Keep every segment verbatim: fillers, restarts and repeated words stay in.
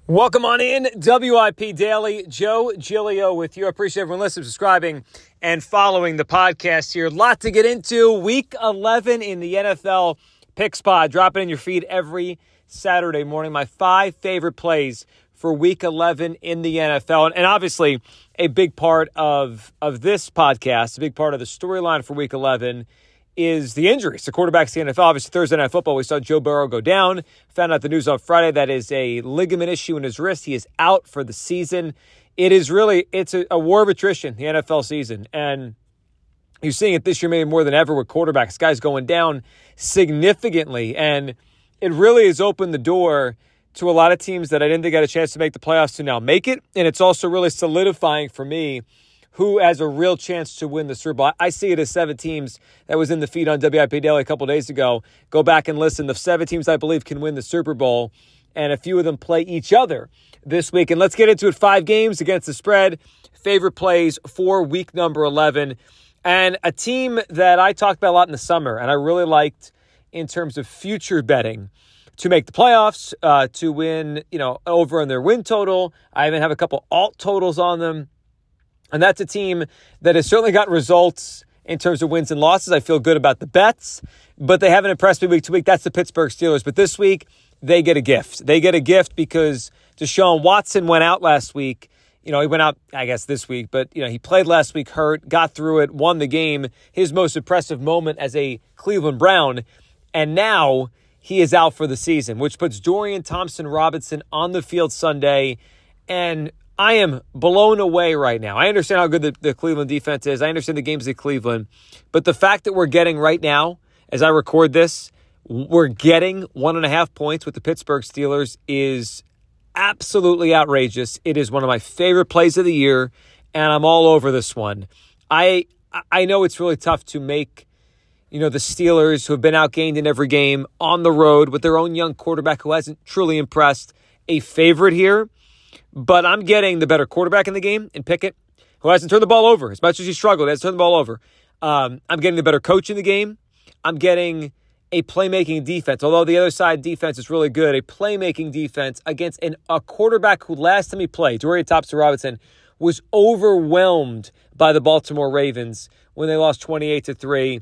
Welcome on in, W I P Daily. Joe Giglio with you. I appreciate everyone listening, subscribing, and following the podcast here. A lot to get into. Week eleven in the N F L Picks Pod. Dropping in your feed every Saturday morning. My five favorite plays for Week eleven in the N F L. And, and obviously, a big part of, of this podcast, a big part of the storyline for Week eleven is the injuries. The quarterbacks in the N F L, obviously Thursday Night Football, we saw Joe Burrow go down. Found out the news on Friday that is a ligament issue in his wrist. He is out for the season. It is really, it's a, a war of attrition, the N F L season. And you're seeing it this year maybe more than ever with quarterbacks. Guys going down significantly. And it really has opened the door to a lot of teams that I didn't think had a chance to make the playoffs to now make it. And it's also really solidifying for me who has a real chance to win the Super Bowl. I see it as seven teams that was in the feed on W I P Daily a couple days ago. Go back and listen. The seven teams I believe can win the Super Bowl, and a few of them play each other this week. And let's get into it. Five games against the spread. Favorite plays for week number eleven. And a team that I talked about a lot in the summer, and I really liked in terms of future betting to make the playoffs, uh, to win, you know, over on their win total. I even have a couple alt totals on them. And that's a team that has certainly got results in terms of wins and losses. I feel good about the bets, but they haven't impressed me week to week. That's the Pittsburgh Steelers. But this week, they get a gift. They get a gift because Deshaun Watson went out last week. You know, he went out, I guess, this week, but, you know, he played last week hurt, got through it, won the game, his most impressive moment as a Cleveland Brown. And now he is out for the season, which puts Dorian Thompson-Robinson on the field Sunday. And I am blown away right now. I understand how good the, the Cleveland defense is. I understand the games at Cleveland. But the fact that we're getting right now, as I record this, we're getting one and a half points with the Pittsburgh Steelers is absolutely outrageous. It is one of my favorite plays of the year, and I'm all over this one. I I know it's really tough to make, you know, the Steelers, who have been outgained in every game, on the road with their own young quarterback who hasn't truly impressed, a favorite here. But I'm getting the better quarterback in the game in Pickett, who hasn't turned the ball over. As much as he struggled, he hasn't turned the ball over. Um, I'm getting the better coach in the game. I'm getting a playmaking defense. Although the other side defense is really good, a playmaking defense against an, a quarterback who last time he played, Dorian Thompson-Robinson, was overwhelmed by the Baltimore Ravens when they lost twenty-eight to three.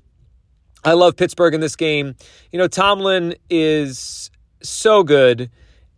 I love Pittsburgh in this game. You know, Tomlin is so good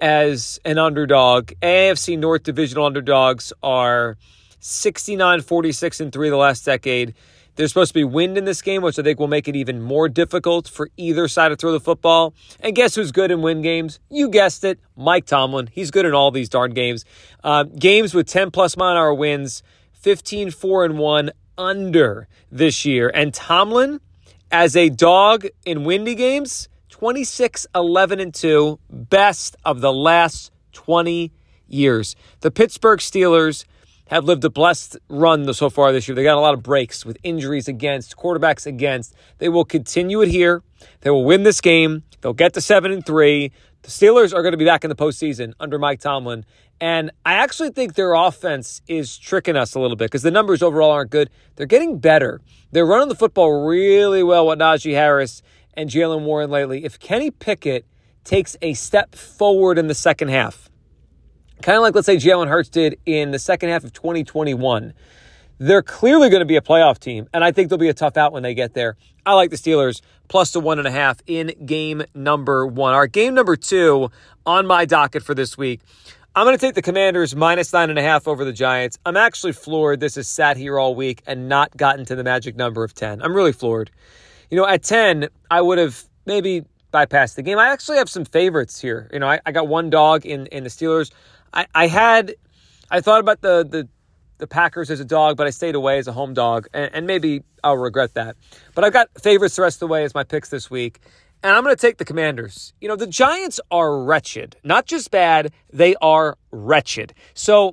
as an underdog. A F C North divisional underdogs are sixty-nine, forty-six, and three the last decade. There's supposed to be wind in this game, which I think will make it even more difficult for either side to throw the football. And guess who's good in win games? You guessed it, Mike Tomlin. He's good in all these darn games. Uh, games with ten-plus mile-an-hour wins, fifteen, four, and one under this year. And Tomlin, as a dog in windy games, twenty-six, eleven, and two, best of the last twenty years. The Pittsburgh Steelers have lived a blessed run so far this year. They got a lot of breaks with injuries against, quarterbacks against. They will continue it here. They will win this game. They'll get to seven and three. The Steelers are going to be back in the postseason under Mike Tomlin. And I actually think their offense is tricking us a little bit because the numbers overall aren't good. They're getting better. They're running the football really well with Najee Harris and Jaylen Warren lately. If Kenny Pickett takes a step forward in the second half, kind of like, let's say, Jalen Hurts did in the second half of twenty twenty-one, they're clearly going to be a playoff team, and I think they'll be a tough out when they get there. I like the Steelers plus the one and a half in game number one. Our game number two on my docket for this week, I'm going to take the Commanders minus nine and a half over the Giants. I'm actually floored this has sat here all week and not gotten to the magic number of ten. I'm really floored. You know, at ten, I would have maybe bypassed the game. I actually have some favorites here. You know, I, I got one dog in, in the Steelers. I, I had, I thought about the, the the Packers as a dog, but I stayed away as a home dog, and, and maybe I'll regret that. But I've got favorites the rest of the way as my picks this week, and I'm going to take the Commanders. You know, the Giants are wretched. Not just bad, they are wretched. So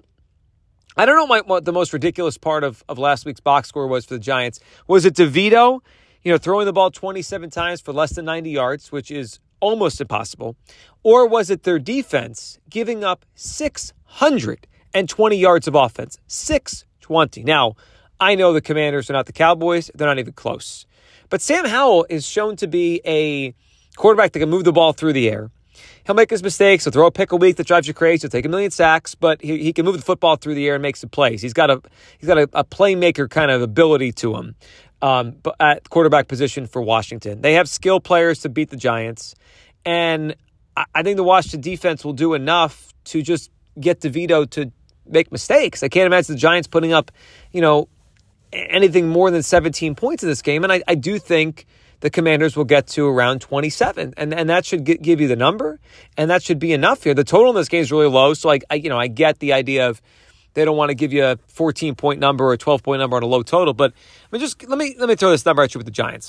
I don't know what, what the most ridiculous part of, of last week's box score was for the Giants. Was it DeVito, you know, throwing the ball twenty-seven times for less than ninety yards, which is almost impossible? Or was it their defense giving up six hundred twenty yards of offense? six twenty. Now, I know the Commanders are not the Cowboys. They're not even close. But Sam Howell is shown to be a quarterback that can move the ball through the air. He'll make his mistakes. He'll throw a pick a week that drives you crazy. He'll take a million sacks, but he, he can move the football through the air and make some plays. He's got a he's got a, a playmaker kind of ability to him um, at quarterback position for Washington. They have skill players to beat the Giants, and I, I think the Washington defense will do enough to just get DeVito to make mistakes. I can't imagine the Giants putting up, you know, anything more than seventeen points in this game, and I, I do think the Commanders will get to around twenty-seven, and and that should get, give you the number, and that should be enough here. The total in this game is really low, so I, I you know I get the idea of they don't want to give you a fourteen point number or a twelve point number on a low total, but I mean, just let me let me throw this number at you with the Giants.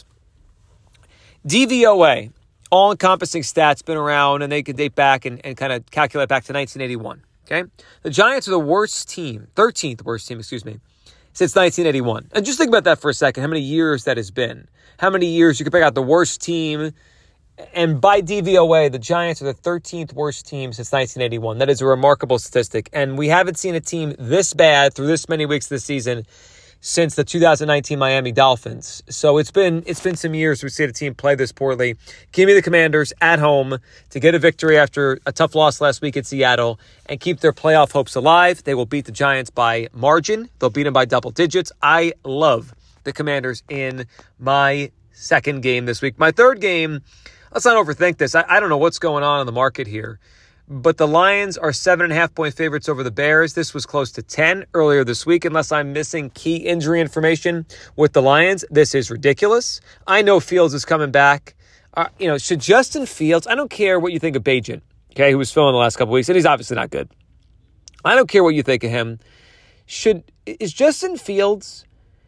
D V O A, all-encompassing stats, been around, and they can date back and, and kind of calculate back to nineteen eighty-one. Okay, the Giants are the worst team, thirteenth worst team, excuse me, since nineteen eighty-one. And just think about that for a second, how many years that has been. How many years you could pick out the worst team. And by D V O A, the Giants are the thirteenth worst team since nineteen eighty-one. That is a remarkable statistic. And we haven't seen a team this bad through this many weeks this season since the two thousand nineteen Miami Dolphins. So it's been it's been some years we've seen a team play this poorly. Give me the Commanders at home to get a victory after a tough loss last week at Seattle and keep their playoff hopes alive. They will beat the Giants by margin. They'll beat them by double digits. I love the Commanders in my second game this week. My third game, let's not overthink this. I, I don't know what's going on in the market here, but the Lions are seven and a half point favorites over the Bears. This was close to ten earlier this week, unless I'm missing key injury information with the Lions. This is ridiculous. I know Fields is coming back. Uh, you know, should Justin Fields, I don't care what you think of Bagent, okay, who was filming the last couple weeks, and he's obviously not good. I don't care what you think of him. Should, is Justin Fields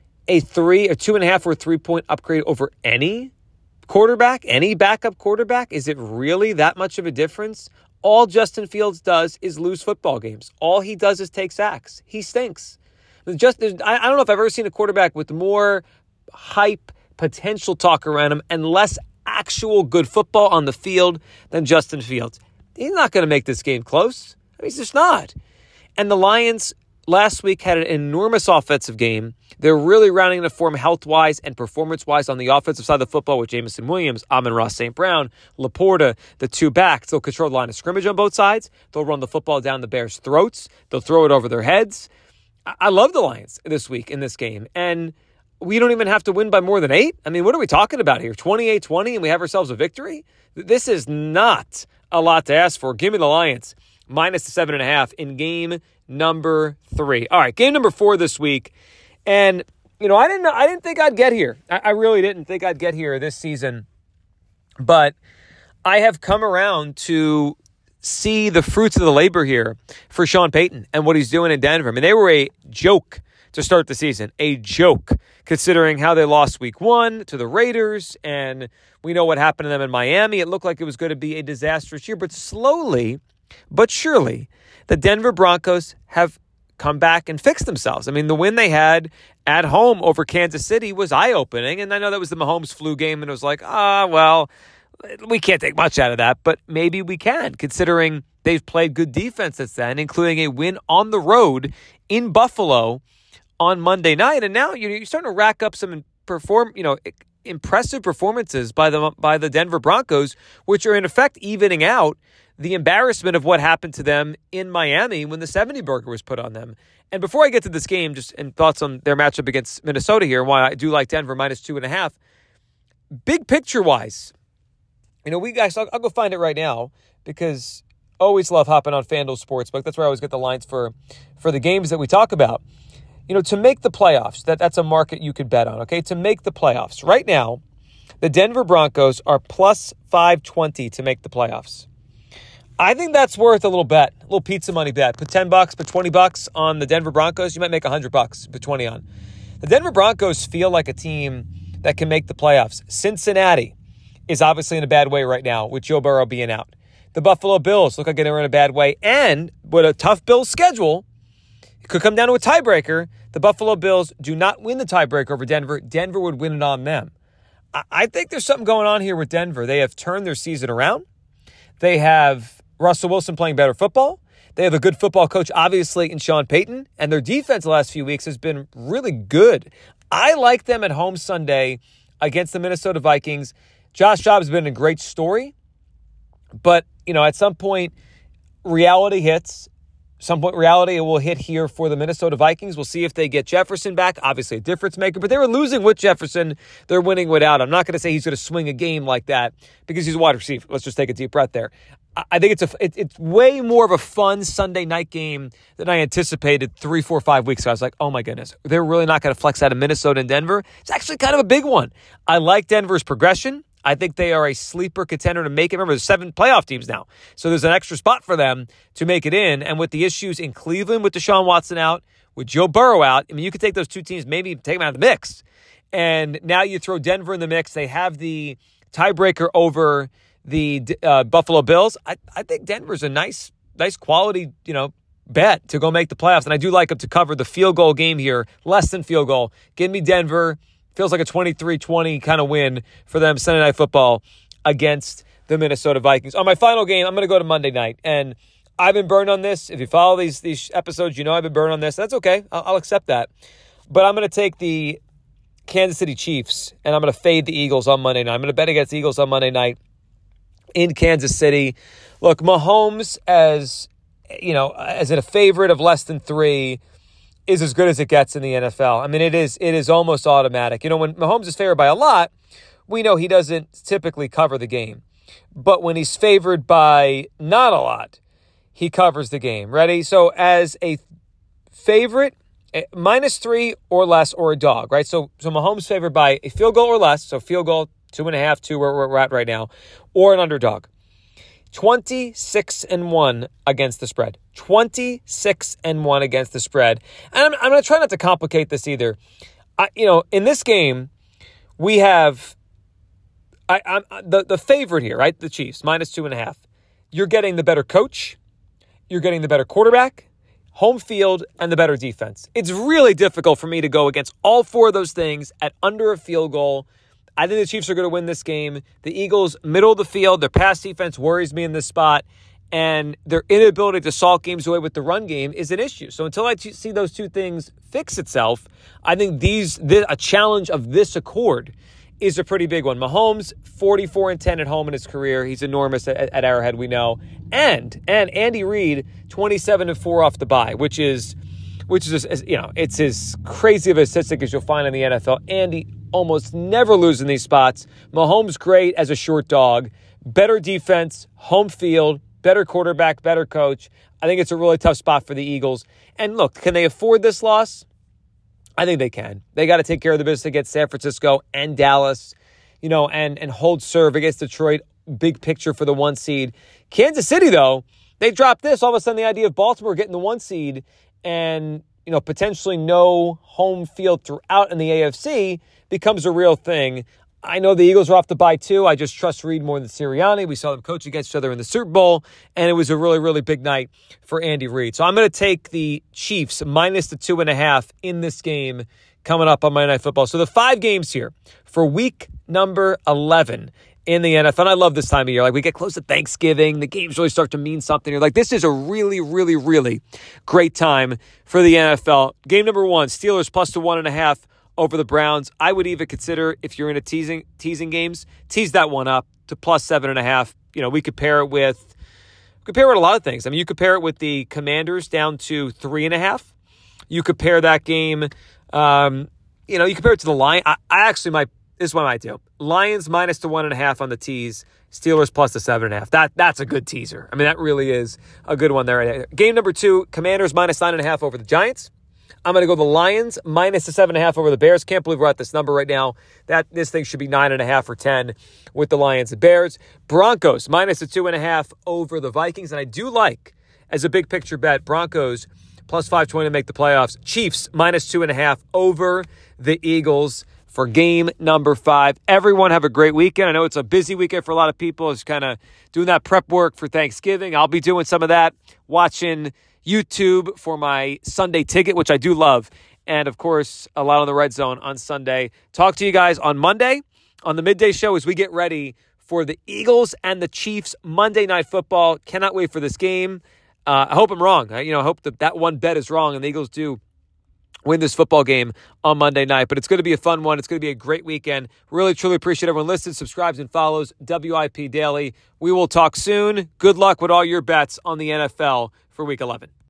a three, a two and a half or three point upgrade over any quarterback, any backup quarterback? Is it really that much of a difference? All Justin Fields does is lose football games. All he does is take sacks. He stinks. Just, I don't know if I've ever seen a quarterback with more hype, potential talk around him, and less actual good football on the field than Justin Fields. He's not going to make this game close. I mean, he's just not. And the Lions last week had an enormous offensive game. They're really rounding into form health-wise and performance-wise on the offensive side of the football with Jameson Williams, Amon-Ra Saint Brown, Laporta, the two backs. They'll control the line of scrimmage on both sides. They'll run the football down the Bears' throats. They'll throw it over their heads. I love the Lions this week in this game. And we don't even have to win by more than eight. I mean, what are we talking about here? twenty-eight twenty and we have ourselves a victory? This is not a lot to ask for. Give me the Lions minus the seven and a half in game number three. All right, game number four this week. And, you know, I didn't know, I didn't think I'd get here. I, I really didn't think I'd get here this season. But I have come around to see the fruits of the labor here for Sean Payton and what he's doing in Denver. I mean, they were a joke to start the season, a joke, considering how they lost week one to the Raiders, and we know what happened to them in Miami. It looked like it was going to be a disastrous year, but slowly but surely the Denver Broncos have come back and fixed themselves. I mean, the win they had at home over Kansas City was eye-opening, and I know that was the Mahomes flu game, and it was like, ah, well, we can't take much out of that, but maybe we can, considering they've played good defense since then, including a win on the road in Buffalo on Monday night. And now you're starting to rack up some perform, you know, impressive performances by the by the Denver Broncos, which are in effect evening out the embarrassment of what happened to them in Miami when the seventy burger was put on them. And before I get to this game, just and thoughts on their matchup against Minnesota here, why I do like Denver minus two and a half. Big picture wise, you know, we guys, I'll, I'll go find it right now because I always love hopping on FanDuel Sportsbook. That's where I always get the lines for, for the games that we talk about. You know, to make the playoffs, that, that's a market you could bet on, okay? To make the playoffs. Right now, the Denver Broncos are plus five twenty to make the playoffs. I think that's worth a little bet, a little pizza money bet. Put ten bucks, put twenty bucks on the Denver Broncos. You might make one hundred bucks, put twenty on. The Denver Broncos feel like a team that can make the playoffs. Cincinnati is obviously in a bad way right now with Joe Burrow being out. The Buffalo Bills look like they're in a bad way. And with a tough Bills schedule, it could come down to a tiebreaker. The Buffalo Bills do not win the tiebreaker over Denver. Denver would win it on them. I think there's something going on here with Denver. They have turned their season around. They have Russell Wilson playing better football. They have a good football coach, obviously, in Sean Payton. And their defense the last few weeks has been really good. I like them at home Sunday against the Minnesota Vikings. Josh Dobbs has been a great story. But you know, at some point, reality hits. Some point reality will hit here for the Minnesota Vikings. We'll see if they get Jefferson back. Obviously a difference maker, but they were losing with Jefferson. They're winning without. I'm not going to say he's going to swing a game like that because he's a wide receiver. Let's just take a deep breath there. I think it's a it, it's way more of a fun Sunday night game than I anticipated three, four, five weeks ago. I was like, oh my goodness, they're really not going to flex out of Minnesota and Denver. It's actually kind of a big one. I like Denver's progression. I think they are a sleeper contender to make it. Remember, there's seven playoff teams now. So there's an extra spot for them to make it in. And with the issues in Cleveland with Deshaun Watson out, with Joe Burrow out, I mean, you could take those two teams, maybe take them out of the mix. And now you throw Denver in the mix. They have the tiebreaker over the uh, Buffalo Bills. I, I think Denver's a nice, nice quality, you know, bet to go make the playoffs. And I do like them to cover the field goal game here, less than field goal. Give me Denver. Feels like a twenty-three twenty kind of win for them Sunday Night Football against the Minnesota Vikings. On my final game, I'm going to go to Monday night. And I've been burned on this. If you follow these these episodes, you know I've been burned on this. That's okay. I'll, I'll accept that. But I'm going to take the Kansas City Chiefs, and I'm going to fade the Eagles on Monday night. I'm going to bet against the Eagles on Monday night in Kansas City. Look, Mahomes, as you know, as a favorite of less than three, is as good as it gets in the N F L. I mean, it is it is almost automatic. You know, when Mahomes is favored by a lot, we know he doesn't typically cover the game. But when he's favored by not a lot, he covers the game. Ready? So as a favorite, minus three or less or a dog, right? So so Mahomes favored by a field goal or less, so field goal, two and a half, two where we're at right now, or an underdog. twenty-six and one against the spread. twenty-six and one against the spread. And I'm, I'm going to try not to complicate this either. I, you know, in this game, we have I, I'm the, the favorite here, right? The Chiefs, minus two and a half. You're getting the better coach. You're getting the better quarterback, home field, and the better defense. It's really difficult for me to go against all four of those things at under a field goal. I think the Chiefs are going to win this game. The Eagles, middle of the field, their pass defense worries me in this spot, and their inability to solve games away with the run game is an issue. So until I t- see those two things fix itself, I think these this, a challenge of this accord is a pretty big one. Mahomes, forty-four and ten at home in his career. He's enormous at, at Arrowhead, we know. And and Andy Reid, twenty-seven and four off the bye, which is which is just, you know, it's as crazy of a statistic as you'll find in the N F L. Andy almost never losing these spots. Mahomes great as a short dog. Better defense, home field, better quarterback, better coach. I think it's a really tough spot for the Eagles. And look, can they afford this loss? I think they can. They got to take care of the business against San Francisco and Dallas, you know, and, and hold serve against Detroit. Big picture for the one seed. Kansas City, though, they dropped this. All of a sudden, the idea of Baltimore getting the one seed and, you know, potentially no home field throughout in the A F C becomes a real thing. I know the Eagles are off the bye too. I just trust Reid more than Sirianni. We saw them coach against each other in the Super Bowl, and it was a really, really big night for Andy Reid. So I'm going to take the Chiefs minus the two and a half in this game coming up on Monday Night Football. So the five games here for week number eleven in the N F L. And I love this time of year. Like, we get close to Thanksgiving. The games really start to mean something. You're like, this is a really, really, really great time for the N F L. Game number one, Steelers plus the one and a half over the Browns. I would even consider, if you're into teasing teasing games, tease that one up to plus seven and a half. You know, we could pair it with compare it with a lot of things. I mean, you could pair it with the Commanders down to three and a half. You could pair that game. Um, you know, you compare it to the Lions. I, I actually might. This is what I might do. Lions minus the one and a half on the tease. Steelers plus the seven and a half. That that's a good teaser. I mean, that really is a good one there. Game number two, Commanders minus nine and a half over the Giants. I'm going to go the Lions minus the seven and a half over the Bears. Can't believe we're at this number right now. That this thing should be nine and a half or ten with the Lions and Bears. Broncos minus the two and a half over the Vikings. And I do like, as a big picture bet, Broncos plus five twenty to make the playoffs. Chiefs minus two and a half over the Eagles for game number five. Everyone have a great weekend. I know it's a busy weekend for a lot of people. It's kind of doing that prep work for Thanksgiving. I'll be doing some of that, watching YouTube for my Sunday ticket, which I do love. And, of course, a lot on the Red Zone on Sunday. Talk to you guys on Monday on the midday show as we get ready for the Eagles and the Chiefs Monday Night Football. Cannot wait for this game. Uh, I hope I'm wrong. I, you know, I hope that that one bet is wrong and the Eagles do win this football game on Monday night. But it's going to be a fun one. It's going to be a great weekend. Really, truly appreciate everyone listening, subscribes, and follows W I P Daily. We will talk soon. Good luck with all your bets on the N F L for Week eleven.